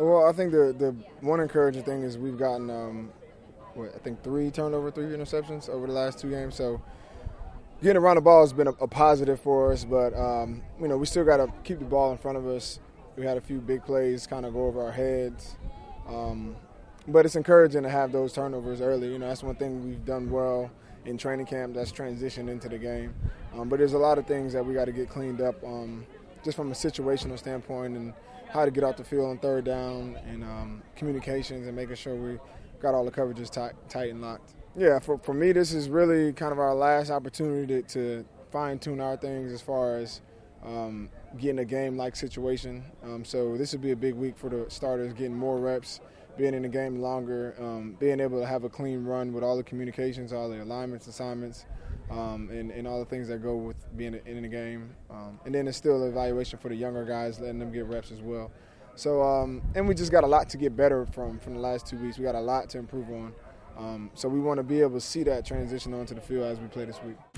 Well, I think the one encouraging thing is we've gotten, I think 3 interceptions over the last 2 games. So getting around the ball has been a positive for us, but we still got to keep the ball in front of us. We had a few big plays kind of go over our heads, but it's encouraging to have those turnovers early. That's one thing we've done well in training camp. That's transitioned into the game, but there's a lot of things that we got to get cleaned up, just from a situational standpoint and how to get off the field on third down and communications and making sure we got all the coverages tight and locked. Yeah, for me, this is really kind of our last opportunity to fine-tune our things as far as getting a game-like situation. So this would be a big week for the starters, getting more reps, being in the game longer, being able to have a clean run with all the communications, all the alignments, assignments, and all the things that go with being in the game. And then it's still an evaluation for the younger guys, letting them get reps as well. So, and we just got a lot to get better from the last 2 weeks. We got a lot to improve on. So we want to be able to see that transition onto the field as we play this week.